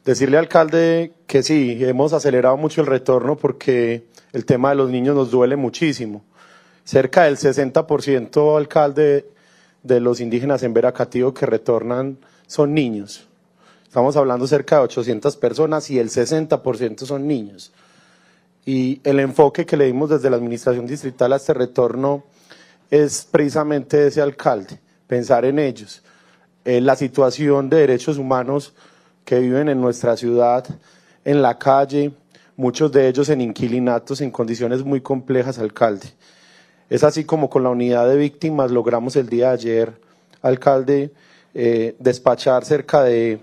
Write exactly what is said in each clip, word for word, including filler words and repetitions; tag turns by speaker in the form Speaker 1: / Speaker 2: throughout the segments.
Speaker 1: Decirle al alcalde que sí, hemos acelerado mucho el retorno porque el tema de los niños nos duele muchísimo. Cerca del sesenta por ciento, alcalde, de los indígenas en Veracatío que retornan son niños. Estamos hablando cerca de ochocientas personas y el sesenta por ciento son niños. Y el enfoque que le dimos desde la administración distrital a este retorno es precisamente ese, alcalde, pensar en ellos. Eh, la situación de derechos humanos que viven en nuestra ciudad, en la calle, muchos de ellos en inquilinatos, en condiciones muy complejas, alcalde. Es así como con la unidad de víctimas logramos el día de ayer, alcalde, eh, despachar cerca de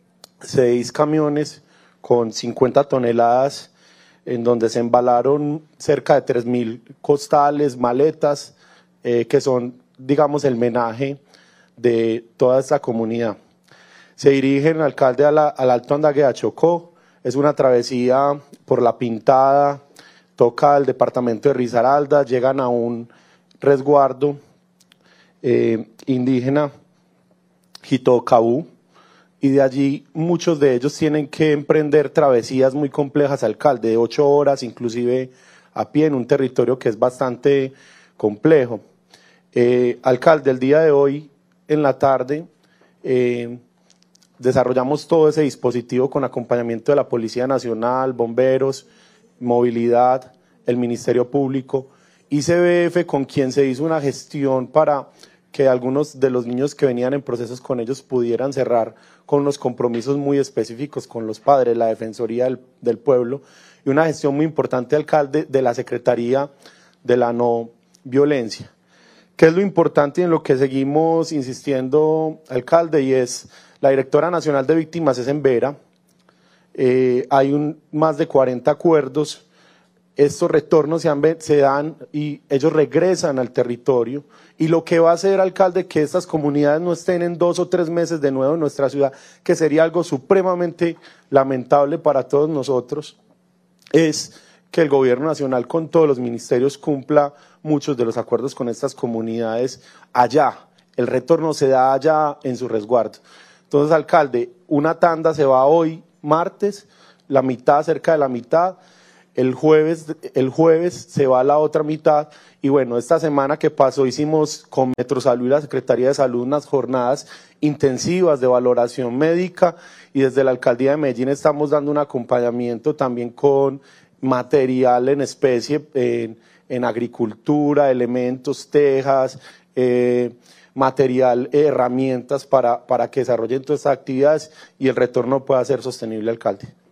Speaker 1: seis camiones con cincuenta toneladas, en donde se embalaron cerca de tres mil costales, maletas, eh, que son, digamos, el menaje de toda esta comunidad. Se dirigen, alcalde, a la, al Alto Andaguea Chocó, es una travesía por La Pintada, toca el departamento de Risaralda, llegan a un resguardo eh, indígena, Jitocabú, y de allí muchos de ellos tienen que emprender travesías muy complejas, alcalde, de ocho horas, inclusive a pie, en un territorio que es bastante complejo. Eh, alcalde, el día de hoy, en la tarde, eh, desarrollamos todo ese dispositivo con acompañamiento de la Policía Nacional, bomberos, movilidad, el Ministerio Público, I C B F, con quien se hizo una gestión para que algunos de los niños que venían en procesos con ellos pudieran cerrar con los compromisos muy específicos con los padres, la Defensoría del, del Pueblo, y una gestión muy importante, alcalde, de la Secretaría de la No Violencia. ¿Qué es lo importante y en lo que seguimos insistiendo, alcalde? Y es, la Directora Nacional de Víctimas es en Vera, eh, hay un, más de cuarenta acuerdos, estos retornos se, han, se dan y ellos regresan al territorio, y lo que va a hacer, alcalde, que estas comunidades no estén en dos o tres meses de nuevo en nuestra ciudad, que sería algo supremamente lamentable para todos nosotros, es que el gobierno nacional con todos los ministerios cumpla muchos de los acuerdos con estas comunidades allá. El retorno se da allá en su resguardo. Entonces, alcalde, una tanda se va hoy, martes, la mitad, cerca de la mitad. El jueves, el jueves se va la otra mitad, y bueno, esta semana que pasó hicimos con Metrosalud y la Secretaría de Salud unas jornadas intensivas de valoración médica, y desde la Alcaldía de Medellín estamos dando un acompañamiento también con material en especie, en, en agricultura, elementos, tejas, eh, material, eh, herramientas para, para que desarrollen todas estas actividades y el retorno pueda ser sostenible, alcalde.